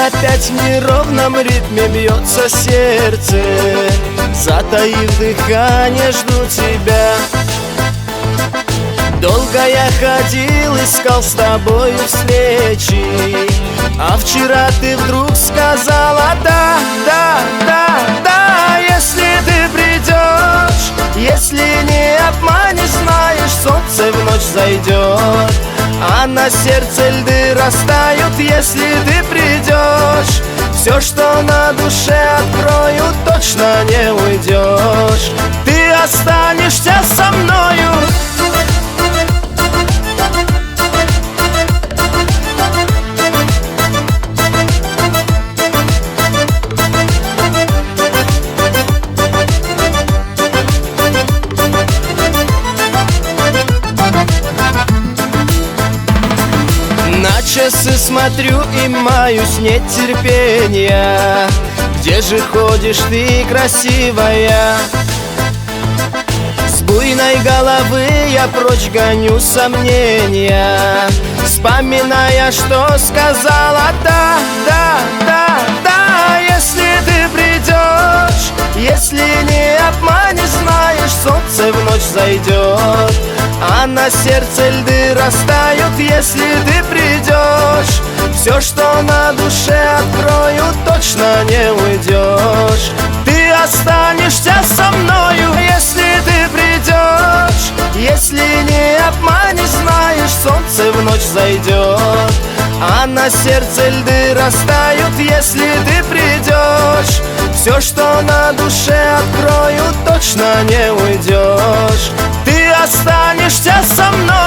опять в неровном ритме бьется сердце. Затаив дыхание, жду тебя. Долго я ходил, искал с тобою встречи, а вчера ты вдруг сказала да, да, да, да. Если ты придешь, если не обманешь, знаешь, солнце в ночь зайдет, а на сердце льды растают. Если ты придешь, все, что на душе открою, точно не уйдешь. Ты останешься со мною. На часы смотрю и маюсь нетерпения. Где же ходишь ты, красивая? С буйной головы я прочь гоню сомнения, вспоминая, что сказала да, да, да, да. Если ты придешь, если не обманешь, знаешь, солнце в ночь зайдет, а на сердце льды растают. Если ты придешь, все, что на душе открою, точно не уйдешь. Ты останешься со мною. Если ты придешь, если не обманешь, знаешь, солнце в ночь зайдет, а на сердце льды растают. Если ты придешь, все, что на душе открою, точно не уйдешь. Ты останешься со мной.